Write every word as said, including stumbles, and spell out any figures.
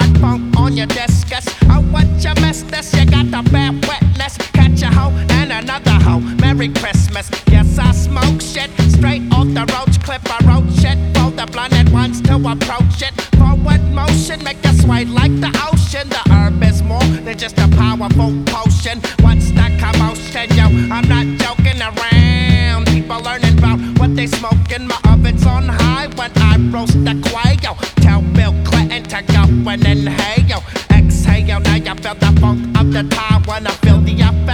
like funk on your discus. Oh, what you missed this? You got the bad wetness. Catch a hoe and another hoe. Merry Christmas. Yes, I smoke shit straight off the roach clip. I wrote shit for the blinded ones to approach it. Forward motion, make you sway like the ocean. The herb is more than just a powerful potion. What's the commotion, yo? I'm not joking around. People learning about what they smoking. My oven's on high when I roast the quail. Tell Bill Clinton to go and inhale. Exhale, now you feel the funk of the time when I feel the up.